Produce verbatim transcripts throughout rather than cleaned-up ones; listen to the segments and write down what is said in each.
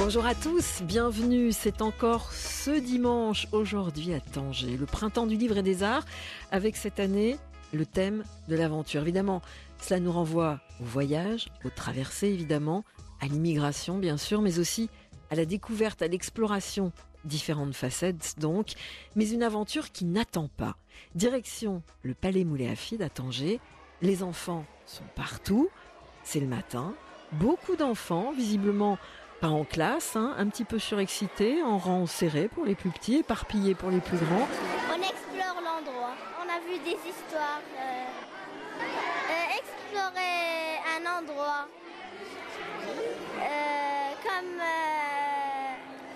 Bonjour à tous, bienvenue. C'est encore ce dimanche, aujourd'hui à Tanger, le printemps du livre et des arts, avec cette année le thème de l'aventure. Évidemment, cela nous renvoie au voyage, aux traversées évidemment, à l'immigration bien sûr, mais aussi à la découverte, à l'exploration. Différentes facettes donc, mais une aventure qui n'attend pas. Direction le Palais Moulay Hafid à Tanger. Les enfants sont partout, c'est le matin. Beaucoup d'enfants, visiblement pas en classe, hein, un petit peu surexcités, en rang serré pour les plus petits, éparpillés pour les plus grands. On explore l'endroit, on a vu des histoires. Euh, euh, explorer un endroit euh, comme euh,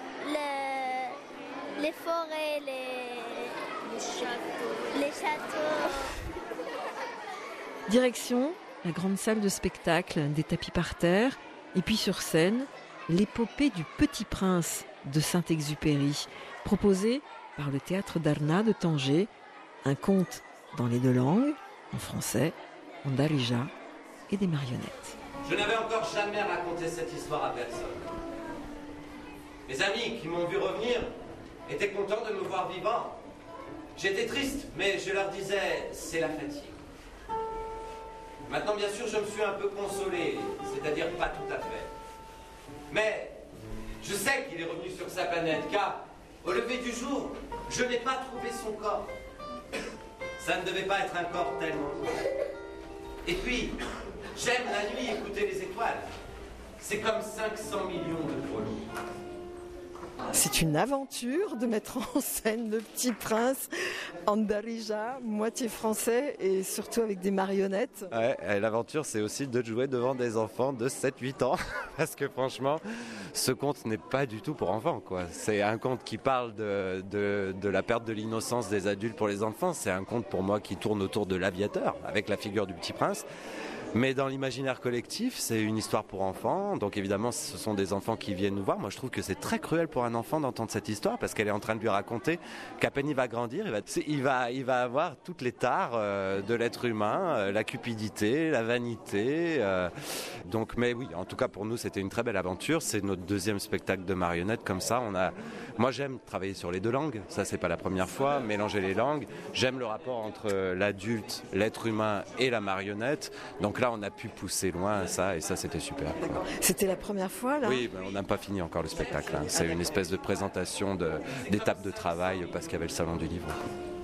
le, les forêts, les, les châteaux. Les châteaux. Direction la grande salle de spectacle, des tapis par terre, et puis sur scène, l'épopée du Petit Prince de Saint-Exupéry, proposée par le Théâtre d'Arna de Tanger, un conte dans les deux langues, en français, en darija et des marionnettes. Je n'avais encore jamais raconté cette histoire à personne. Mes amis qui m'ont vu revenir étaient contents de me voir vivant. J'étais triste, mais je leur disais, c'est la fatigue. Maintenant, bien sûr, je me suis un peu consolé, c'est-à-dire pas tout à fait. Mais je sais qu'il est revenu sur sa planète, car au lever du jour, je n'ai pas trouvé son corps. Ça ne devait pas être un corps tellement beau. Et puis, j'aime la nuit écouter les étoiles. C'est comme cinq cents millions de grelots. C'est une aventure de mettre en scène le Petit Prince en darija, moitié français et surtout avec des marionnettes. Ouais, et l'aventure c'est aussi de jouer devant des enfants de sept huit ans parce que franchement ce conte n'est pas du tout pour enfants quoi. C'est un conte qui parle de, de, de la perte de l'innocence des adultes pour les enfants. C'est un conte pour moi qui tourne autour de l'aviateur avec la figure du Petit Prince. Mais dans l'imaginaire collectif, c'est une histoire pour enfants. Donc évidemment, ce sont des enfants qui viennent nous voir. Moi, je trouve que c'est très cruel pour un enfant d'entendre cette histoire parce qu'elle est en train de lui raconter qu'à peine il va grandir, il va, il va, il va avoir toutes les tares euh, de l'être humain, euh, la cupidité, la vanité. Euh, donc, mais oui, en tout cas pour nous, c'était une très belle aventure. C'est notre deuxième spectacle de marionnettes comme ça. On a, moi, j'aime travailler sur les deux langues. Ça, c'est pas la première fois. Mélanger les langues. J'aime le rapport entre l'adulte, l'être humain et la marionnette. Donc là, on a pu pousser loin ça et ça c'était super. C'était la première fois là ? Oui, ben, on n'a pas fini encore le spectacle. Hein. C'est une espèce de présentation de, d'étape de travail parce qu'il y avait le salon du livre.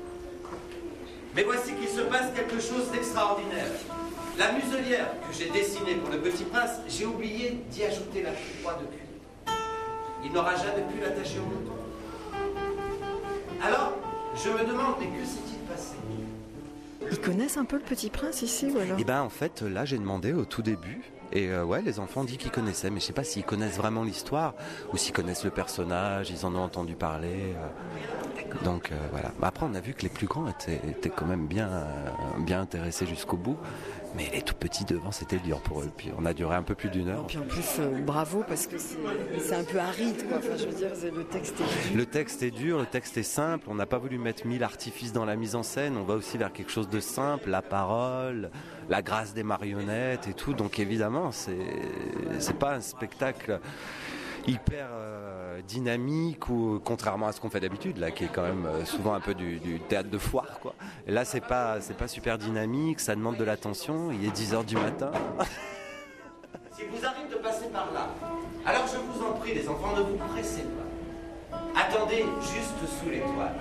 Mais voici qu'il se passe quelque chose d'extraordinaire. La muselière que j'ai dessinée pour le Petit Prince, j'ai oublié d'y ajouter la croix de cuir. Il n'aura jamais pu l'attacher au mouton. Alors, je me demande, mais que s'est-il passé ? Ils connaissent un peu le Petit Prince ici ou alors ? Eh ben en fait là j'ai demandé au tout début et euh, ouais les enfants ont dit qu'ils connaissaient mais je sais pas s'ils connaissent vraiment l'histoire ou s'ils connaissent le personnage, ils en ont entendu parler. Euh, donc euh, voilà. Après on a vu que les plus grands étaient, étaient quand même bien, euh, bien intéressés jusqu'au bout. Mais les tout petits devant, c'était dur pour eux. Puis on a duré un peu plus d'une heure. Et puis en plus, euh, bravo, parce que c'est, c'est un peu aride, quoi. Enfin, je veux dire, c'est, le texte est dur. Le texte est dur, le texte est simple. On n'a pas voulu mettre mille artifices dans la mise en scène. On va aussi vers quelque chose de simple, la parole, la grâce des marionnettes et tout. Donc évidemment, c'est, c'est pas un spectacle hyper euh, dynamique ou contrairement à ce qu'on fait d'habitude là qui est quand même euh, souvent un peu du, du théâtre de foire quoi. Et là c'est pas c'est pas super dynamique, ça demande de l'attention, il est dix heures du matin. S'il vous arrive de passer par là, alors je vous en prie les enfants, ne vous pressez pas. Attendez juste sous l'étoile.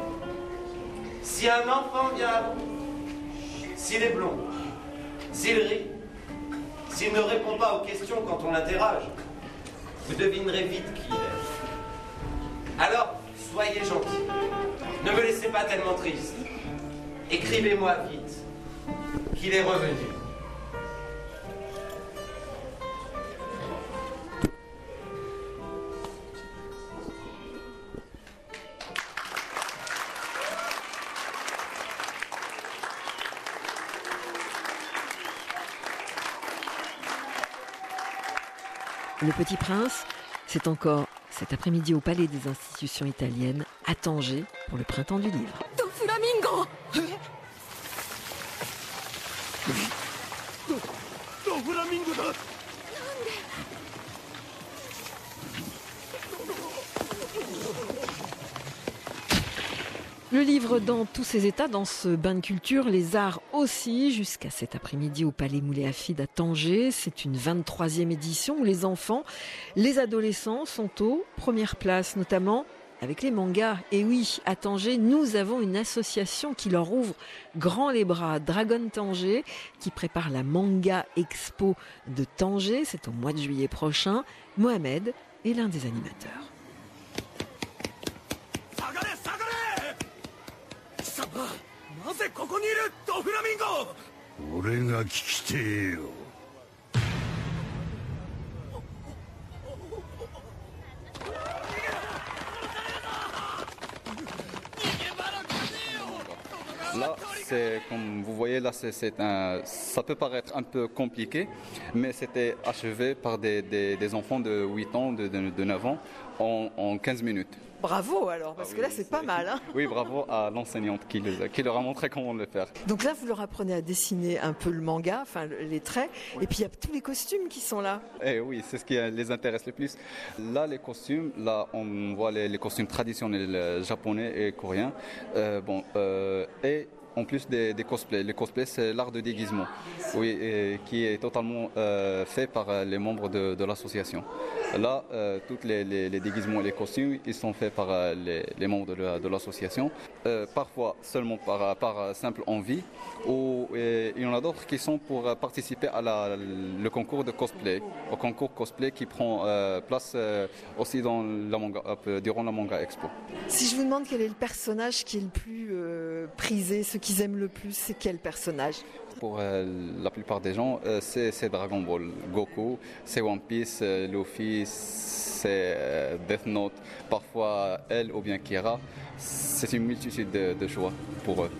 Si un enfant vient à vous, s'il est blond, s'il rit, s'il ne répond pas aux questions quand on l'interroge, vous devinerez vite qui il est. Alors, soyez gentils. Ne me laissez pas tellement triste. Écrivez-moi vite qu'il est revenu. Le Petit Prince, c'est encore cet après-midi au Palais des Institutions Italiennes, à Tanger, pour le Printemps du Livre. Do flamingo! Do, do flamingo da! Le livre dans tous ses états, dans ce bain de culture, les arts aussi, jusqu'à cet après-midi au Palais Moulay-Hafid à Tanger. C'est une vingt-troisième édition où les enfants, les adolescents sont aux premières places, notamment avec les mangas. Et oui, à Tanger, nous avons une association qui leur ouvre grand les bras, Dragon Tanger, qui prépare la Manga Expo de Tanger. C'est au mois de juillet prochain. Mohamed est l'un des animateurs. なぜここにいるドフラミンゴ。俺が聞きてえよ。 Là, c'est, comme vous voyez, là, c'est, c'est un, ça peut paraître un peu compliqué, mais c'était achevé par des, des, des enfants de huit ans, de, de, de neuf ans, en, en quinze minutes. Bravo alors, parce ah que oui, là c'est pas mal. Hein. Oui, bravo à l'enseignante qui, les, qui leur a montré comment le faire. Donc là, vous leur apprenez à dessiner un peu le manga, enfin les traits, oui. Et puis il y a tous les costumes qui sont là. Eh oui, c'est ce qui les intéresse le plus. Là, les costumes, là on voit les, les costumes traditionnels japonais et coréens. Euh, bon, euh, et en plus des, des cosplays. Les cosplays, c'est l'art de déguisement, oui, et, qui est totalement euh, fait par les membres de, de l'association. Là, euh, tous les, les, les déguisements et les costumes, ils sont faits par euh, les, les membres de, la, de l'association. Euh, parfois seulement par, par simple envie, ou et, il y en a d'autres qui sont pour participer à la, le concours de cosplay, au concours cosplay qui prend euh, place euh, aussi dans la manga, euh, durant la Manga Expo. Si je vous demande quel est le personnage qui est le plus euh, prisé, ce qu'ils aiment le plus, c'est quel personnage ? Pour euh, la plupart des gens, euh, c'est, c'est Dragon Ball, Goku, c'est One Piece, euh, Luffy, c'est euh, Death Note, parfois elle ou bien Kira. C'est une multitude de, de choix pour eux.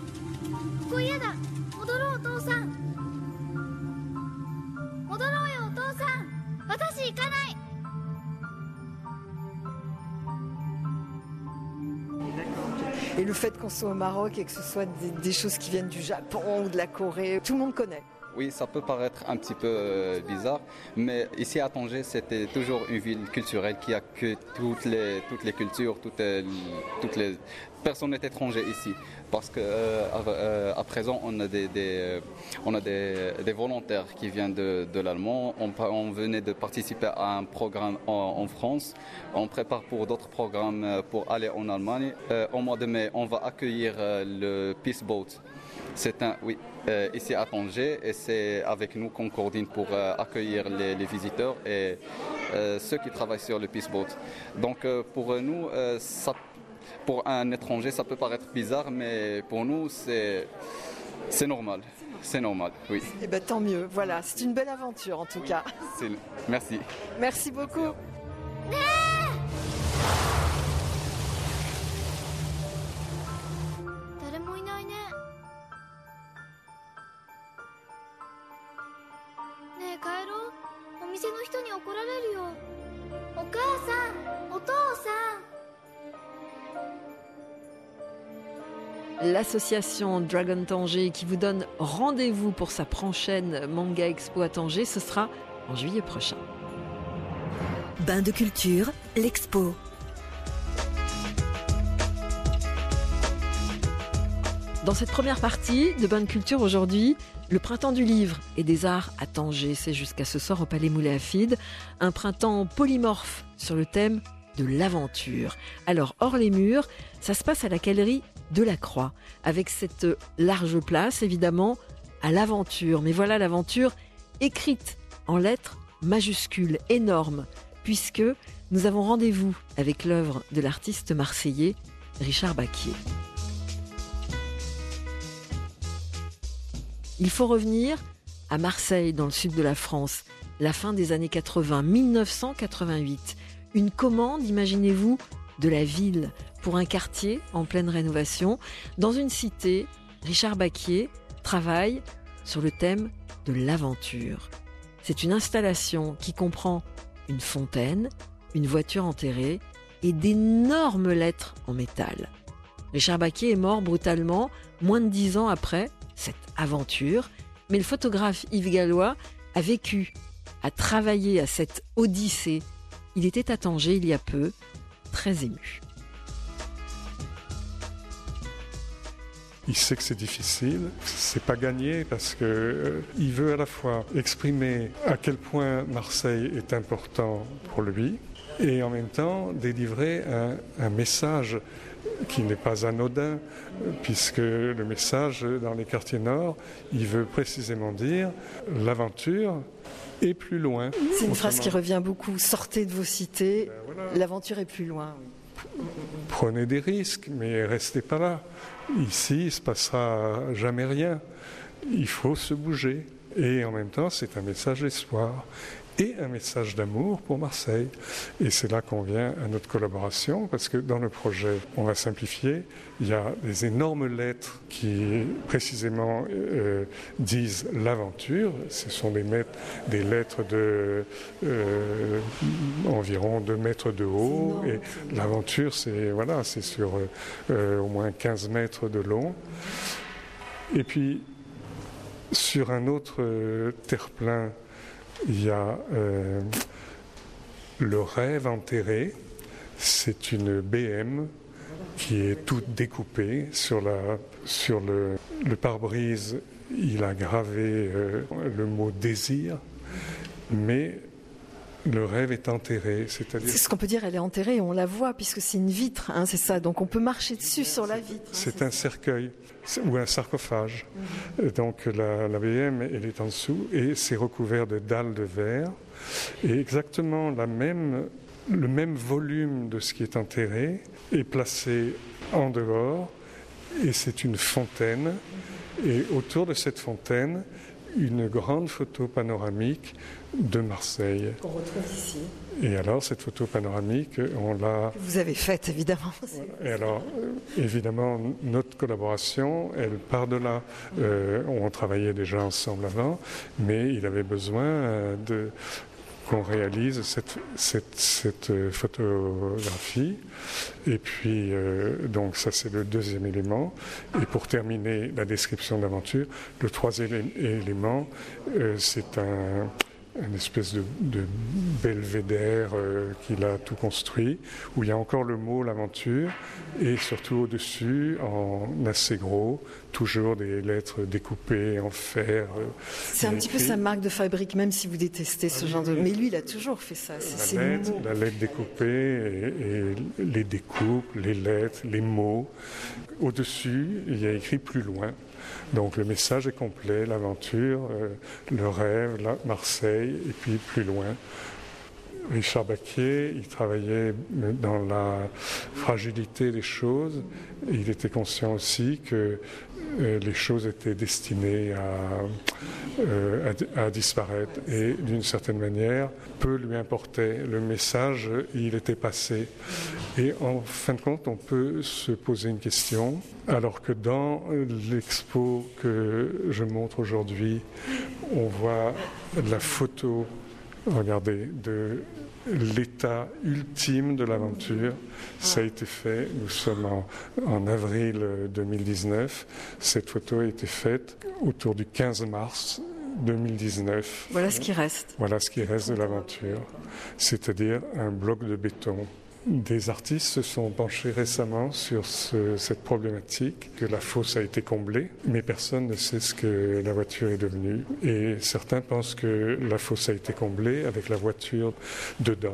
Et le fait qu'on soit au Maroc et que ce soit des, des choses qui viennent du Japon ou de la Corée, tout le monde connaît. Oui, ça peut paraître un petit peu euh, bizarre, mais ici à Tanger, c'était toujours une ville culturelle qui accueille toutes les, toutes les cultures, toutes les, toutes les personnes étrangères ici. Parce qu'à euh, à présent, on a des, des, on a des, des volontaires qui viennent de, de l'allemand. On, on venait de participer à un programme en, en France. On prépare pour d'autres programmes pour aller en Allemagne. Euh, au mois de mai, on va accueillir euh, le Peace Boat. C'est un, oui, euh, ici à Tanger, et c'est avec nous qu'on coordonne pour euh, accueillir les, les visiteurs et euh, ceux qui travaillent sur le Peace Boat. Donc euh, pour nous, euh, ça, pour un étranger, ça peut paraître bizarre, mais pour nous, c'est, c'est normal. C'est normal, oui. Eh ben, tant mieux, voilà, c'est une belle aventure en tout cas. C'est, merci. Merci beaucoup. L'association Dragon Tanger qui vous donne rendez-vous pour sa prochaine Manga Expo à Tanger, ce sera en juillet prochain. Bain de culture, l'expo. Dans cette première partie de Bain de culture aujourd'hui, le printemps du livre et des arts à Tanger, c'est jusqu'à ce soir au Palais Moulay-Hafid, un printemps polymorphe sur le thème de l'aventure. Alors hors les murs, ça se passe à la galerie de la Croix, avec cette large place évidemment à l'aventure. Mais voilà l'aventure écrite en lettres majuscules, énormes, puisque nous avons rendez-vous avec l'œuvre de l'artiste marseillais Richard Baquier. Il faut revenir à Marseille, dans le sud de la France, la fin des années quatre-vingts, dix-neuf cent quatre-vingt-huit. Une commande, imaginez-vous, de la ville pour un quartier en pleine rénovation. Dans une cité, Richard Baquier travaille sur le thème de l'aventure. C'est une installation qui comprend une fontaine, une voiture enterrée et d'énormes lettres en métal. Richard Baquier est mort brutalement, moins de dix ans après cette aventure, mais le photographe Yves Gallois a vécu, a travaillé à cette odyssée. Il était à Tanger il y a peu, très ému. Il sait que c'est difficile, c'est pas gagné parce que euh, il veut à la fois exprimer à quel point Marseille est important pour lui et en même temps délivrer un, un message qui n'est pas anodin, puisque le message dans les quartiers nord, il veut précisément dire l'aventure est plus loin. C'est une phrase qui revient beaucoup, sortez de vos cités, ben voilà. L'aventure est plus loin. Prenez des risques, mais restez pas là. Ici, il ne se passera jamais rien. Il faut se bouger. Et en même temps, c'est un message d'espoir et un message d'amour pour Marseille. Et c'est là qu'on vient à notre collaboration, parce que dans le projet, on va simplifier, il y a des énormes lettres qui précisément euh, disent l'aventure. Ce sont des, mètres, des lettres de euh, environ deux mètres de haut. Et l'aventure, c'est, voilà, c'est sur euh, au moins quinze mètres de long. Et puis, sur un autre euh, terre-plein, il y a euh, le rêve enterré. C'est une B M qui est toute découpée sur, la, sur le, le pare-brise. Il a gravé euh, le mot désir, mais le rêve est enterré. C'est-à-dire... C'est ce qu'on peut dire, elle est enterrée et on la voit puisque c'est une vitre, hein, c'est ça. Donc on peut marcher dessus sur la vitre. Hein, c'est, c'est un cercueil ou un sarcophage. Mmh. Donc la, la B M, elle est en dessous et c'est recouvert de dalles de verre. Et exactement la même, le même volume de ce qui est enterré est placé en dehors et c'est une fontaine. Et autour de cette fontaine, une grande photo panoramique de Marseille. Qu'on retrouve ici. Et alors, cette photo panoramique, on l'a... Vous avez faite, évidemment. Et alors, évidemment, notre collaboration, elle part de là. Euh, on travaillait déjà ensemble avant, mais il avait besoin de... qu'on réalise cette, cette, cette photographie. Et puis, euh, donc ça c'est le deuxième élément. Et pour terminer la description de l'aventure, le troisième élément, euh, c'est un... une espèce de, de belvédère euh, qu'il a tout construit, où il y a encore le mot l'aventure, et surtout au-dessus, en assez gros, toujours des lettres découpées en fer. Euh, c'est un petit écrit. Peu sa marque de fabrique, même si vous détestez ce ah, genre de... Mais lui, il a toujours fait ça. C'est la, lettre, la lettre découpée, et, et les découpes, les lettres, les mots. Au-dessus, il y a écrit plus loin. Donc le message est complet, l'aventure, euh, le rêve, la Marseille, et puis plus loin. Richard Baquier, il travaillait dans la fragilité des choses. Il était conscient aussi que euh, les choses étaient destinées à, euh, à, à disparaître. Et d'une certaine manière, peu lui importait. Le message, il était passé. Et en fin de compte, on peut se poser une question. Alors que dans l'expo que je montre aujourd'hui, on voit la photo, regardez, de l'état ultime de l'aventure. Ça a été fait, nous sommes en, en avril deux mille dix-neuf. Cette photo a été faite autour du quinze mars deux mille dix-neuf. Voilà ce qui reste. Voilà ce qui reste de l'aventure, c'est-à-dire un bloc de béton. Des artistes se sont penchés récemment sur ce, cette problématique, que la fosse a été comblée, mais personne ne sait ce que la voiture est devenue. Et certains pensent que la fosse a été comblée avec la voiture dedans.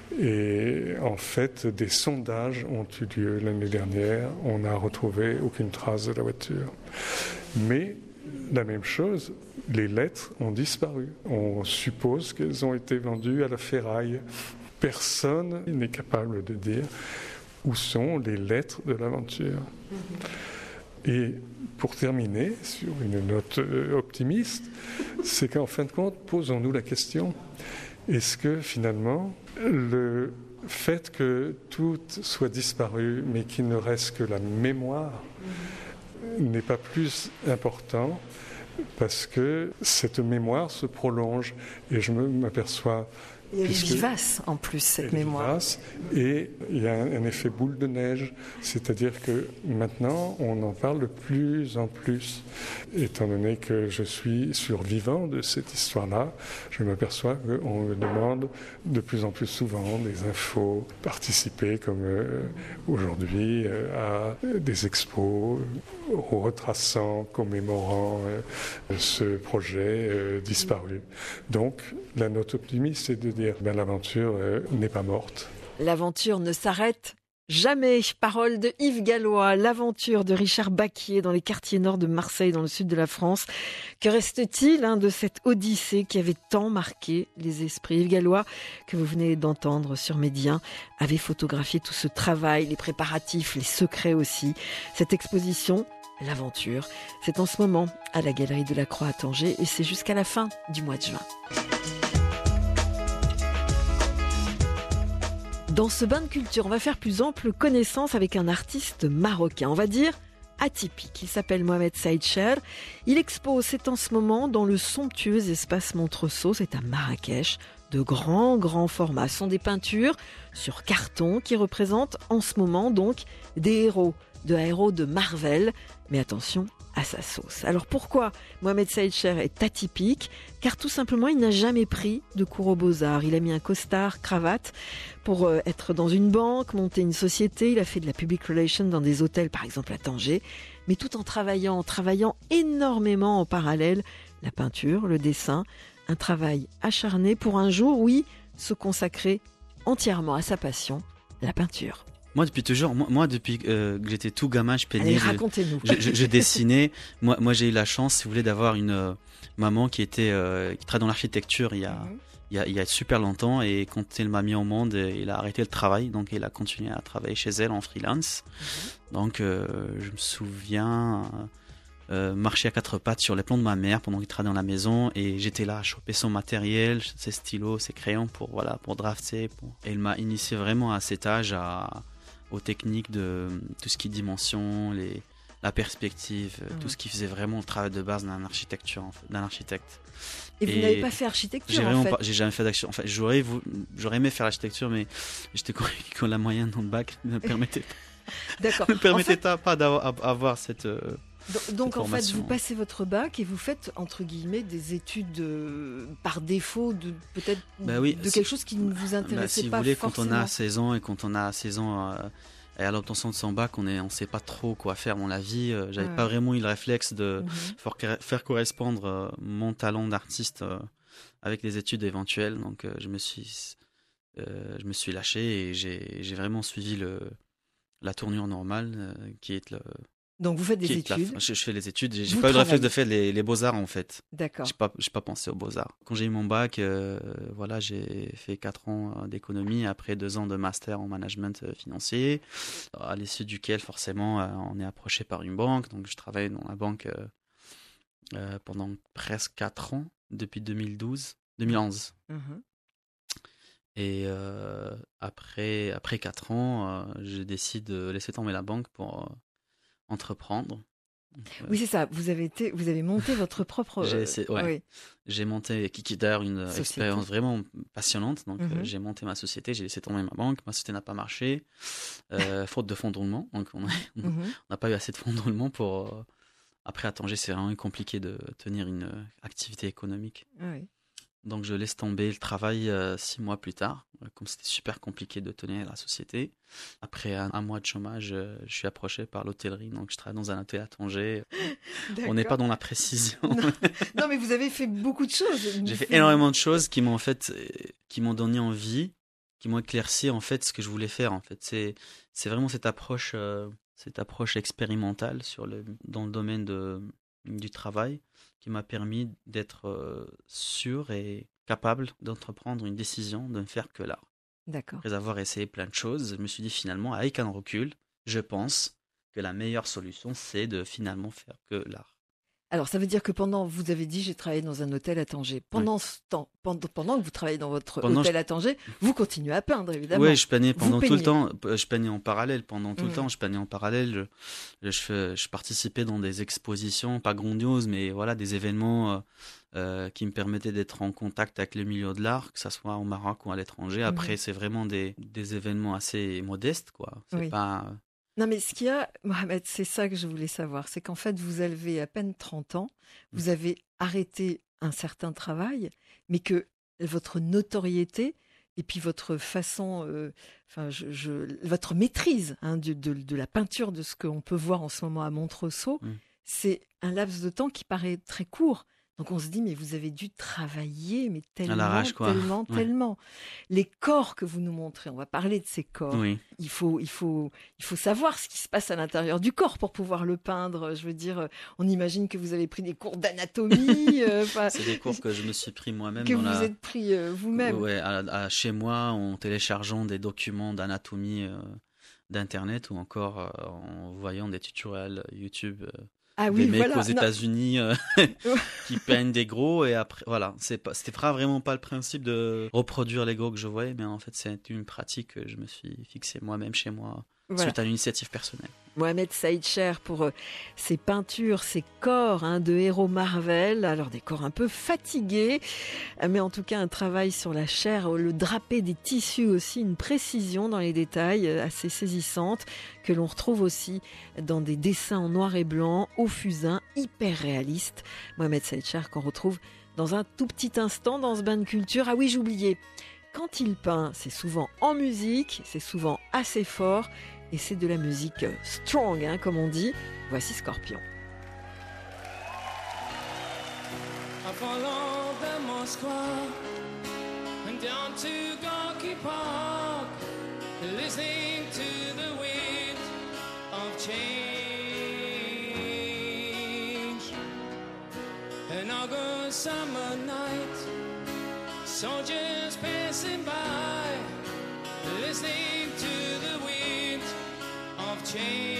Et en fait, des sondages ont eu lieu l'année dernière. On n'a retrouvé aucune trace de la voiture. Mais la même chose, les lettres ont disparu. On suppose qu'elles ont été vendues à la ferraille. Personne n'est capable de dire où sont les lettres de l'aventure. Et pour terminer, sur une note optimiste, c'est qu'en fin de compte, posons-nous la question, est-ce que finalement, le fait que tout soit disparu, mais qu'il ne reste que la mémoire, n'est pas plus important parce que cette mémoire se prolonge et je m'aperçois Et elle est puisque- vivace en plus, cette Elle est mémoire. vivace, et il y a un, un effet boule de neige, c'est-à-dire que maintenant on en parle de plus en plus. Étant donné que je suis survivant de cette histoire-là, je m'aperçois qu'on me demande de plus en plus souvent des infos, participer comme euh, aujourd'hui euh, à des expos euh, retraçant, commémorant euh, ce projet euh, disparu. Donc la note optimiste, c'est de dire ben, l'aventure euh, n'est pas morte. L'aventure ne s'arrête jamais. Parole de Yves Gallois, l'aventure de Richard Baquier dans les quartiers nord de Marseille, dans le sud de la France. Que reste-t-il hein, de cette odyssée qui avait tant marqué les esprits? Yves Gallois, que vous venez d'entendre sur Médien, avait photographié tout ce travail, les préparatifs, les secrets aussi. Cette exposition, l'aventure, c'est en ce moment à la Galerie de la Croix à Tanger et c'est jusqu'à la fin du mois de juin. Dans ce bain de culture, on va faire plus ample connaissance avec un artiste marocain, on va dire atypique. Il s'appelle Mohamed Saïd Cher. Il expose, c'est en ce moment, dans le somptueux espace Montreseau, c'est à Marrakech, de grands, grands formats. Ce sont des peintures sur carton qui représentent en ce moment donc des héros, de héros de Marvel. Mais attention à sa sauce. Alors pourquoi Mohamed Saïd Cher est atypique? Car tout simplement, il n'a jamais pris de cours aux Beaux-Arts. Il a mis un costard, cravate pour euh, être dans une banque, monter une société. Il a fait de la public relation dans des hôtels, par exemple à Tanger. Mais tout en travaillant, en travaillant énormément en parallèle, la peinture, le dessin, un travail acharné pour un jour, oui, se consacrer entièrement à sa passion, la peinture. Moi, depuis toujours, moi, moi depuis euh, que j'étais tout gamin, je peignais. Allez, je- racontez-nous. Je, je, je dessinais. Moi, moi, j'ai eu la chance, si vous voulez, d'avoir une euh, maman qui était euh, qui travaille dans l'architecture il y a Mhm. il y a, il y a super longtemps, et quand elle m'a mis au monde, euh, il a arrêté le travail, donc il a continué à travailler chez elle en freelance. Donc, euh, je me souviens euh, euh, marcher à quatre pattes sur les plans de ma mère pendant qu'il travaillait dans la maison, et j'étais là à choper son matériel, ses stylos, ses crayons pour voilà pour drafter. Pour... Et il m'a initié vraiment à cet âge à aux techniques de tout ce qui est dimension, les, la perspective, euh, Mhm. tout ce qui faisait vraiment le travail de base d'un architecture, en fait, d'un architecte. Et vous Et n'avez pas fait architecture J'ai en vraiment fait. pas, j'ai jamais fait d'action. Enfin, j'aurais, vou- j'aurais aimé faire l'architecture, mais j'étais convaincu que la moyenne dans le bac ne me permettait, D'accord. me En permettait fait, pas d'avoir avoir cette. euh, do- donc en fait, formation. vous passez votre bac et vous faites entre guillemets des études euh, par défaut de peut-être Bah oui, de si- quelque chose qui ne vous bah, intéressait si vous pas voulez, forcément. quand on a seize ans et quand on a seize ans euh, et à l'obtention de son bac, on est, on sait pas trop quoi faire dans la vie. Euh, J'avais Ouais. pas vraiment eu le réflexe de Mhm. faire, faire correspondre euh, mon talent d'artiste euh, avec les études éventuelles. Donc, euh, je me suis, euh, je me suis lâché et j'ai, j'ai vraiment suivi le, la tournure normale euh, qui est le. Donc vous faites des qui est la- études. je, je fais les études. J'ai, j'ai Vous pas eu le réflexe travaillez. de faire les, les beaux-arts en fait. D'accord. J'ai pas, j'ai pas pensé aux beaux-arts. Quand j'ai eu mon bac, euh, voilà, j'ai fait quatre ans euh, d'économie, après deux ans de master en management euh, financier, à l'issue duquel, forcément, euh, on est approché par une banque. Donc, je travaille dans la banque euh, euh, pendant presque quatre ans, depuis deux mille douze, deux mille onze. Mhm. Et euh, après, après quatre ans, euh, je décide de laisser tomber la banque pour euh, entreprendre. Donc, euh, Oui, c'est ça. Vous avez été, vous avez monté votre propre. J'ai euh, essayé- ouais. oui. J'ai monté, qui qui est d'ailleurs une Société. expérience vraiment passionnante. Donc, euh, Mhm. j'ai monté ma société, j'ai laissé tomber ma banque. Ma société n'a pas marché, euh, faute de fonds de roulement. Donc, on n'a Mhm. pas eu assez de fonds de roulement pour. euh, Après, à Tanger, c'est vraiment compliqué de tenir une euh, activité économique. Oui. Donc, je laisse tomber le travail euh, six mois plus tard, euh, comme c'était super compliqué de tenir la société. Après un, un mois de chômage, euh, je suis approché par l'hôtellerie. Donc, je travaille dans un hôtel à Tanger. On n'est pas D'accord. dans la précision. Non. Non, mais vous avez fait beaucoup de choses. J'ai fait énormément de choses qui m'ont en fait, euh, qui m'ont donné envie, qui m'ont éclairci en fait ce que je voulais faire. En fait, c'est c'est vraiment cette approche, euh, cette approche expérimentale sur le dans le domaine de du travail qui m'a permis d'être euh, sûr et capable d'entreprendre une décision de ne faire que l'art. D'accord. Après avoir essayé plein de choses, je me suis dit finalement, avec un recul, je pense que la meilleure solution, c'est de finalement faire que l'art. Alors, ça veut dire que pendant, vous avez dit, j'ai travaillé dans un hôtel à Tanger. Pendant oui. ce temps, pendant, pendant que vous travaillez dans votre pendant hôtel je... à Tanger, vous continuez à peindre, évidemment. Oui, je peignais pendant tout le temps. Je peignais en parallèle pendant tout mmh. le temps. Je peignais en parallèle. Je, je, je participais dans des expositions, pas grandioses, mais voilà, des événements euh, euh, qui me permettaient d'être en contact avec le milieu de l'art, que ce soit au Maroc ou à l'étranger. Après, mmh. c'est vraiment des, des événements assez modestes, quoi. C'est oui. pas... Non, mais ce qu'il y a, Mohamed, c'est ça que je voulais savoir. C'est qu'en fait, vous avez à peine trente ans, vous avez arrêté un certain travail, mais que votre notoriété et puis votre façon, euh, enfin, je, je, votre maîtrise hein, de, de, de la peinture, de ce qu'on peut voir en ce moment à Montresso, mmh. c'est un laps de temps qui paraît très court. Donc on se dit, mais vous avez dû travailler, mais tellement, tellement, ouais. tellement. Les corps que vous nous montrez, on va parler de ces corps. Oui. Il faut, il faut, il faut savoir ce qui se passe à l'intérieur du corps pour pouvoir le peindre. Je veux dire, on imagine que vous avez pris des cours d'anatomie. euh, C'est des cours que je me suis pris moi-même. Que dans vous la... êtes pris euh, vous-même. Ouais, à, à, chez moi, en téléchargeant des documents d'anatomie euh, d'internet ou encore euh, en voyant des tutoriels YouTube. Euh... Ah oui, des mecs voilà. aux États-Unis euh, qui peignent des gros et après voilà, c'est pas, c'était pas vraiment pas le principe de reproduire les gros que je voyais, mais en fait c'est une pratique que je me suis fixée moi-même chez moi voilà. suite à une initiative personnelle. Mohamed Saïd Cher pour euh, ses peintures, ses corps hein, de héros Marvel, alors des corps un peu fatigués, mais en tout cas un travail sur la chair, le drapé des tissus aussi, une précision dans les détails assez saisissante que l'on retrouve aussi dans des dessins en noir et blanc, au fusain, hyper réalistes. Mohamed Saïd Cher qu'on retrouve dans un tout petit instant dans ce bain de culture. Ah oui, j'oubliais, quand il peint, c'est souvent en musique, c'est souvent assez fort, et c'est de la musique strong, hein, comme on dit. Voici Scorpion. I follow the Moscow and down to Gorky Park, listening to the wind of change. An August summer night, soldiers passing by, listening to the wind of change.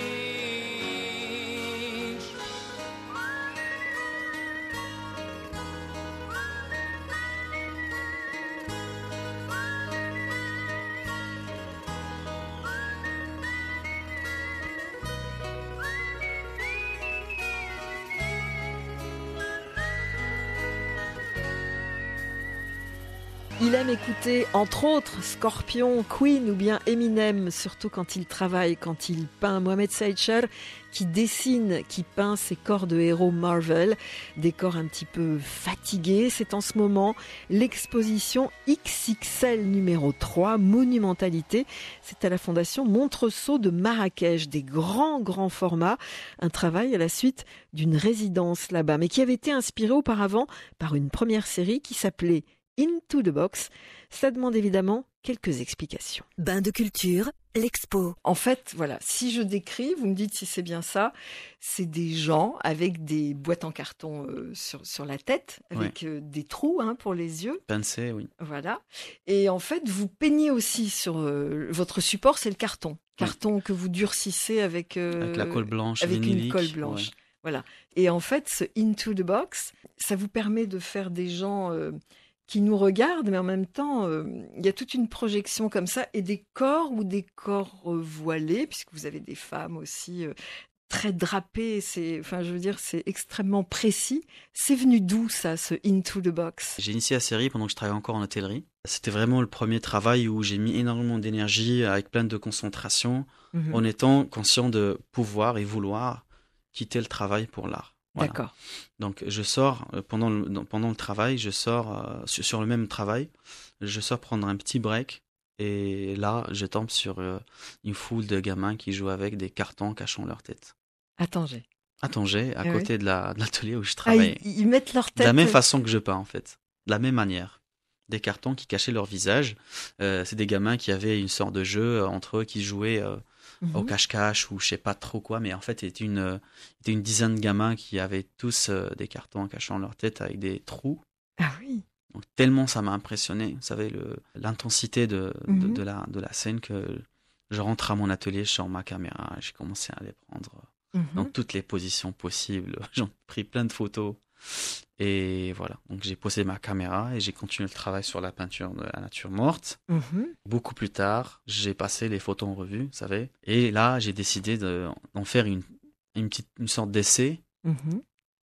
Il aime écouter, entre autres, Scorpion, Queen ou bien Eminem, surtout quand il travaille, quand il peint. Mohamed Saïd Cher, qui dessine, qui peint ses corps de héros Marvel, des corps un petit peu fatigués. C'est en ce moment l'exposition X X L numéro trois, Monumentalité. C'est à la Fondation Montresso de Marrakech, des grands, grands formats. Un travail à la suite d'une résidence là-bas, mais qui avait été inspiré auparavant par une première série qui s'appelait Into the Box. Ça demande évidemment quelques explications. Bain de culture, l'expo. En fait, voilà, si je décris, vous me dites si c'est bien ça, c'est des gens avec des boîtes en carton euh, sur, sur la tête, avec ouais. euh, des trous hein, pour les yeux. Pincés, oui. Voilà. Et en fait, vous peignez aussi sur euh, votre support, c'est le carton. Carton ouais. que vous durcissez avec... Euh, avec la colle blanche, avec vinylique. une colle blanche. Ouais. Voilà. Et en fait, ce Into the Box, ça vous permet de faire des gens... Euh, qui nous regardent, mais en même temps, euh, il y a toute une projection comme ça, et des corps ou des corps euh, voilés, puisque vous avez des femmes aussi euh, très drapées, c'est, enfin, je veux dire, c'est extrêmement précis. C'est venu d'où, ça, ce Into the Box ? J'ai initié la série pendant que je travaillais encore en hôtellerie. C'était vraiment le premier travail où j'ai mis énormément d'énergie, avec plein de concentration, mmh. en étant conscient de pouvoir et vouloir quitter le travail pour l'art. Voilà. D'accord. Donc je sors pendant le, pendant le travail, je sors euh, sur, sur le même travail, je sors prendre un petit break et là je tombe sur euh, une foule de gamins qui jouent avec des cartons cachant leur tête. À Tanger. À Tanger, à ah côté oui. de, la, de l'atelier où je travaille. Ah, ils, ils mettent leur tête. De la même façon que je peins en fait, de la même manière. Des cartons qui cachaient leur visage. Euh, c'est des gamins qui avaient une sorte de jeu euh, entre eux, qui jouaient euh, mmh. au cache-cache ou je sais pas trop quoi, mais en fait, il était une, euh, était une dizaine de gamins qui avaient tous euh, des cartons cachant leur tête avec des trous. Ah oui. Donc, tellement ça m'a impressionné, vous savez, le, l'intensité de, mmh. de, de, la, de la scène que je rentre à mon atelier, je sors ma caméra, j'ai commencé à les prendre Mhm. dans toutes les positions possibles. J'en ai pris plein de photos. Et voilà, donc j'ai posé ma caméra et j'ai continué le travail sur la peinture de la nature morte. Mhm. Beaucoup plus tard, j'ai passé les photos en revue, vous savez. Et là, j'ai décidé de, d'en faire une, une, petite, une sorte d'essai Mhm.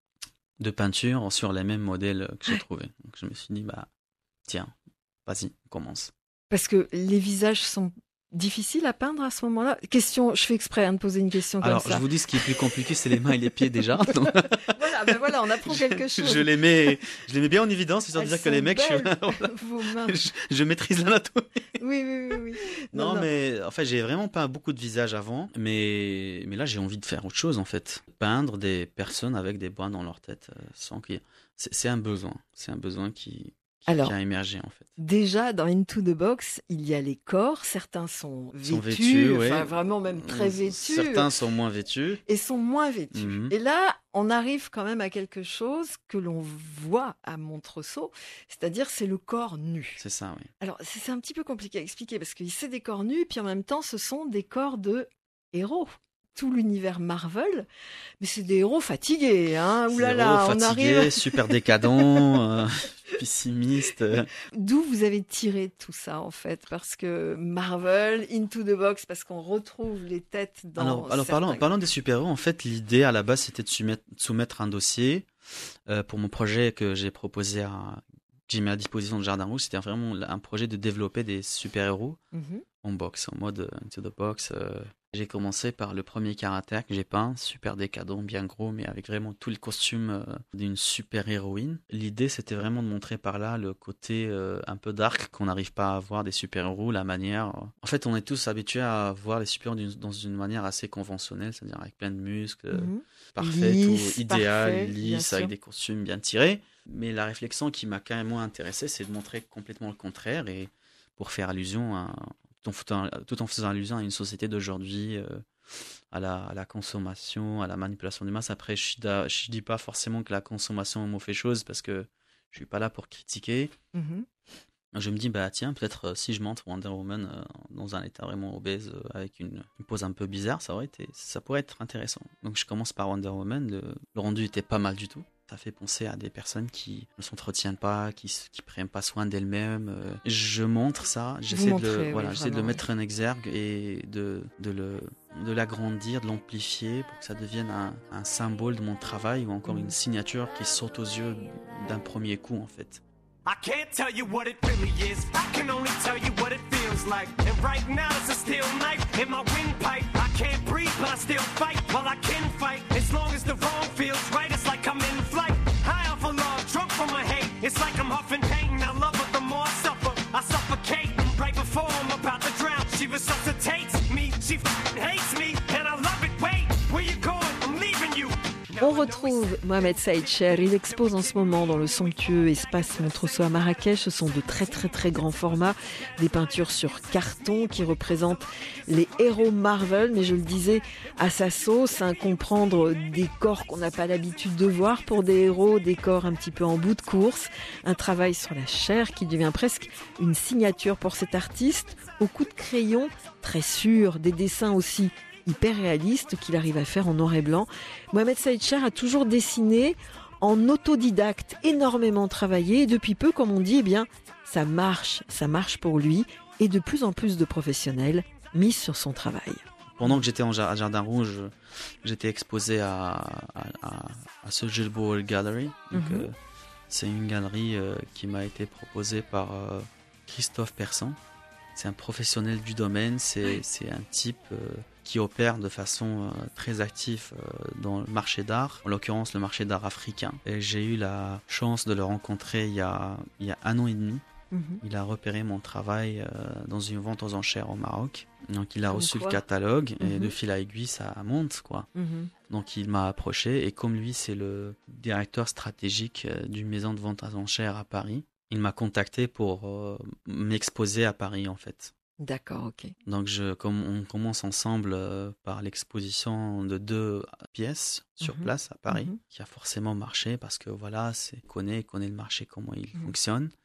de peinture sur les mêmes modèles que j'ai trouvés. Donc je me suis dit, bah tiens, vas-y, on commence. Parce que les visages sont difficiles à peindre à ce moment-là. Question, je fais exprès hein, de poser une question comme Alors, ça. je vous dis, ce qui est plus compliqué, c'est les mains et les pieds déjà. Donc, Voilà, ben voilà, on apprend quelque chose. je, les mets, je les mets bien en évidence, histoire de Elles dire que les sont mecs, je, belles, voilà, vos mains. je, je maîtrise l'anatomie. Oui, oui, oui, oui. Non, mais en fait, j'ai vraiment peint beaucoup de visages avant, mais, mais là, j'ai envie de faire autre chose, en fait. Peindre des personnes avec des bois dans leur tête, euh, sans qu'il y ait- c'est, c'est un besoin. C'est un besoin qui, qui, Alors, qui a émergé, en fait. déjà, dans Into the Box, il y a les corps. Certains sont vêtus, Sont vêtus, enfin ouais. vraiment même très vêtus. Certains sont moins vêtus. Et sont moins vêtus. Mhm. Et là, on arrive quand même à quelque chose que l'on voit à Montreseau, c'est-à-dire c'est le corps nu. C'est ça, oui. Alors, c'est c'est un petit peu compliqué à expliquer parce que c'est des corps nus, puis en même temps, ce sont des corps de héros. Tout l'univers Marvel, mais c'est des héros fatigués, hein. Ouh là là, Zéro, on fatigué, arrive. super décadent, euh, pessimiste. D'où vous avez tiré tout ça en fait? Parce que Marvel, Into the Box, parce qu'on retrouve les têtes dans. Alors, alors certains... parlons, parlons des super-héros. En fait, l'idée à la base, c'était de soumettre, soumettre un dossier euh, pour mon projet que j'ai proposé à, que j'ai mis à disposition de Jardin Rouge. C'était vraiment un projet de développer des super-héros Mhm. en box, en mode euh, Into the Box. euh. J'ai commencé par le premier caractère que j'ai peint, super décadent, bien gros, mais avec vraiment tout le costume euh, d'une super-héroïne. L'idée, c'était vraiment de montrer par là le côté euh, un peu dark qu'on n'arrive pas à voir des super-héros, la manière... euh. En fait, on est tous habitués à voir les super-héros d'une- dans une manière assez conventionnelle, c'est-à-dire avec plein de muscles, euh, Mhm. parfait, Lisse, tout idéal, parfait, bien lisse, sûr. avec des costumes bien tirés. Mais la réflexion qui m'a quand même moins intéressé, c'est de montrer complètement le contraire et pour faire allusion à... Tout en, faisant, tout en faisant allusion à une société d'aujourd'hui, euh, à, la, à la consommation, à la manipulation des masses. Après, je ne dis pas forcément que la consommation est mauvaise chose parce que je suis pas là pour critiquer. Mhm. Je me dis, bah tiens, peut-être euh, si je montre Wonder Woman euh, dans un état vraiment obèse, euh, avec une, une pose un peu bizarre, ça, aurait été, ça pourrait être intéressant. Donc je commence par Wonder Woman, le, le rendu était pas mal du tout. Ça fait penser à des personnes qui ne s'entretiennent pas, qui ne prennent pas soin d'elles-mêmes. Euh, je montre ça, j'essaie, montrez, de, le, oui, voilà, j'essaie de le vraiment, mettre en exergue et de, de, le, de l'agrandir, de l'amplifier pour que ça devienne un, un symbole de mon travail ou encore Mhm. une signature qui saute aux yeux d'un premier coup en fait. I can't tell you what it really is. I can only tell you what it feels like. And right now it's a steel knife in my windpipe. I can't breathe, but I still fight. While I can fight, as long as the wrong feels right, it's like I'm in flight. High off of love, drunk from my hate. It's like I'm huffing pain. I love her, the more I suffer, I suffocate. Right before I'm about to drown, she resuscitates me. She f***ing hates me, and I love it. Wait, where you going? I'm leaving you. On retrouve Mohamed Saïd Cher. Il expose en ce moment dans le somptueux espace Montreseau à Marrakech. Ce sont de très très très grands formats, des peintures sur carton qui représentent les héros Marvel, mais je le disais à sa sauce, hein, comprendre des corps qu'on n'a pas l'habitude de voir pour des héros, des corps un petit peu en bout de course, un travail sur la chair qui devient presque une signature pour cet artiste, au coup de crayon très sûr, des dessins aussi hyper réaliste qu'il arrive à faire en noir et blanc. Mohamed Saïd Cher a toujours dessiné en autodidacte, énormément travaillé et depuis peu, comme on dit, eh bien, ça marche, ça marche pour lui et de plus en plus de professionnels mis sur son travail. Pendant que j'étais en ja- à Jardin Rouge, j'étais exposé à, à, à, à ce Gilboa Gallery. Donc, Mhm. euh, c'est une galerie euh, qui m'a été proposée par euh, Christophe Persan. C'est un professionnel du domaine, c'est, c'est un type euh, qui opère de façon euh, très active euh, dans le marché d'art, en l'occurrence le marché d'art africain. Et j'ai eu la chance de le rencontrer il y a, il y a un an et demi. Mhm. Il a repéré mon travail euh, dans une vente aux enchères au Maroc. Donc il a Comme reçu quoi. le catalogue et Mhm. de fil à aiguille ça monte quoi. Mhm. Donc il m'a approché et comme lui c'est le directeur stratégique euh, d'une maison de vente aux enchères à Paris, il m'a contacté pour euh, m'exposer à Paris en fait. D'accord, ok. Donc je, comme on commence ensemble euh, par l'exposition de deux pièces sur Mhm. place à Paris, Mhm. qui a forcément marché parce que voilà, c'est il connaît, il connaît le marché, comment il Mhm. fonctionne.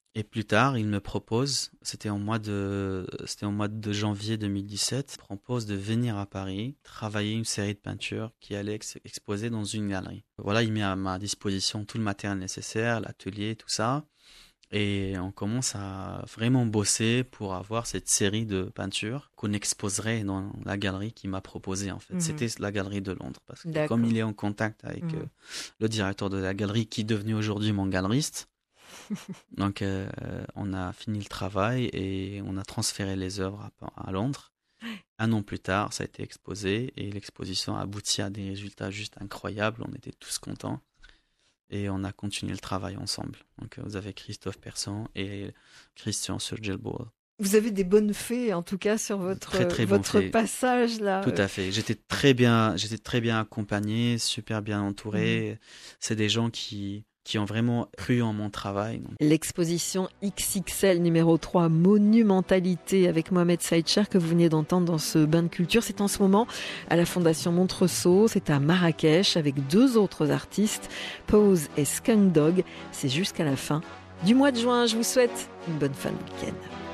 Et plus tard, il me propose, c'était en mois de, c'était en mois de janvier deux mille dix-sept, il me propose de venir à Paris, travailler une série de peintures qui allait ex- exposer dans une galerie. Voilà, il met à ma disposition tout le matériel nécessaire, l'atelier, tout ça. Et on commence à vraiment bosser pour avoir cette série de peintures qu'on exposerait dans la galerie qu'il m'a proposée, en fait. Mmh. C'était la galerie de Londres. Parce que D'accord. comme il est en contact avec mmh. euh, le directeur de la galerie, qui est devenu aujourd'hui mon galeriste, donc euh, on a fini le travail et on a transféré les œuvres à, à Londres. Un an plus tard, ça a été exposé et l'exposition a abouti à des résultats juste incroyables. On était tous contents. Et on a continué le travail ensemble. Donc, vous avez Christophe Persson et Christian Surgelbourg. Vous avez des bonnes fées, en tout cas, sur votre, très, très votre bon passage là. Tout à fait. J'étais très bien, j'étais très bien accompagné, super bien entouré. Mmh. C'est des gens qui, qui ont vraiment cru en mon travail. Donc. L'exposition X X L numéro trois, Monumentalité, avec Mohamed Saïdcher, que vous venez d'entendre dans ce bain de culture, c'est en ce moment à la Fondation Montreseau, c'est à Marrakech, avec deux autres artistes, Pose et Skunk Dog. C'est jusqu'à la fin du mois de juin. Je vous souhaite une bonne fin de week-end.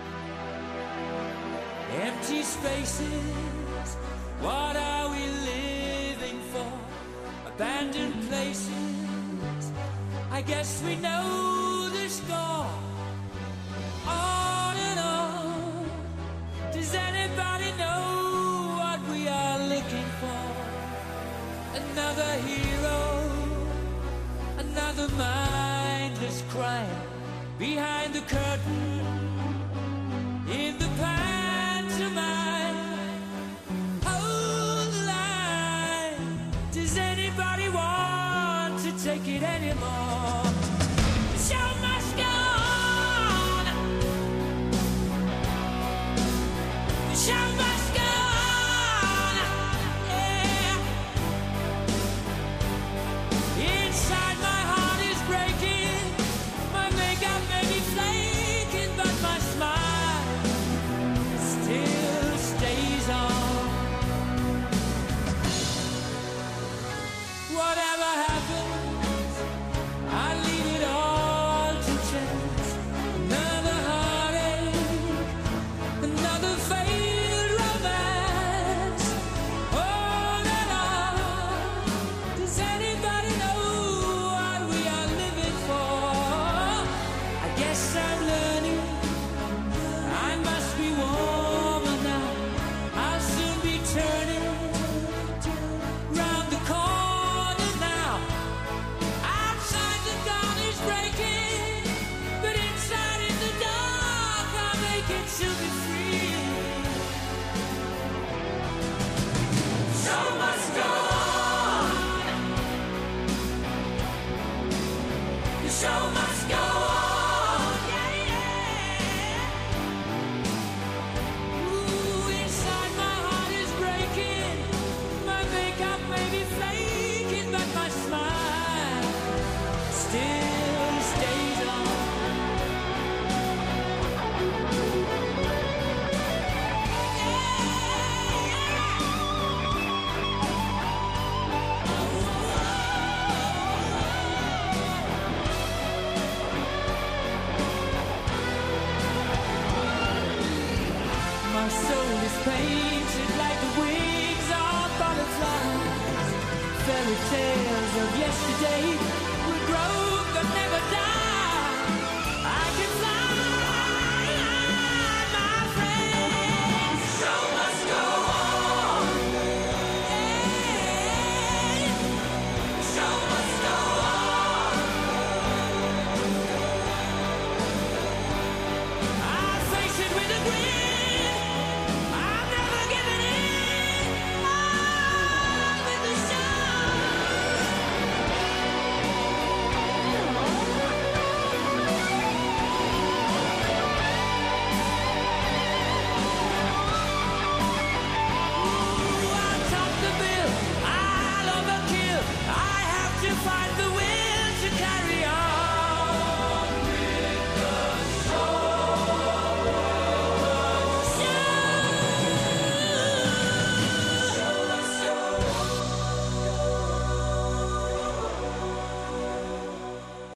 Empty spaces, what are we living for? Abandoned places, I guess we know the score. On and on. Does anybody know what we are looking for? Another hero, another mindless crime. Behind the curtain, in the pantomime. Hold the line. Does anybody want to take it anymore? The show must go on. The show must go on. Yeah. Inside my heart is breaking. My makeup may be flaking, but my smile still stays on. Whatever happens, I leave it all to chance. Another heartache, another failed romance. On and on. Does anybody know what we are living for? I guess I'm learning. I must be warmer now. I'll soon be turning round the corner now. Outside the dawn is breaking, but inside in the dark I'll make it to be free. Show must go on. The show must go on. Yeah, yeah. Ooh, inside my heart is breaking. My makeup may be flaking, but my smile still stays on. My soul is painted like the wings of butterflies. Fairy tales of yesterday